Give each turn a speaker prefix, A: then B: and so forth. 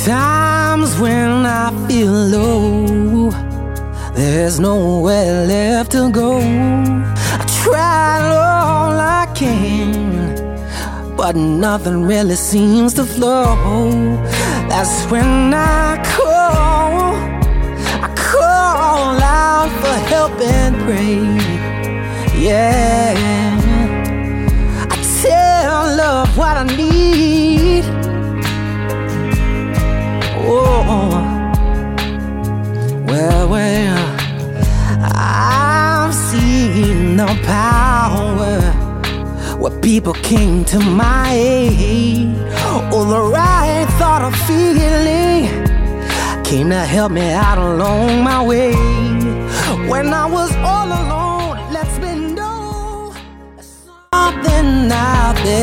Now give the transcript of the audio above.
A: Times when I feel low, there's nowhere left to go. I tried all I can, but nothing really seems to flow. That's when I call out for help and pray. Yeah, I tell love what I need. Oh, well, I've seen the power where people came to my aid. Oh, the right thought of feeling came to help me out along my way. When I was all alone, lets me know there's something out there.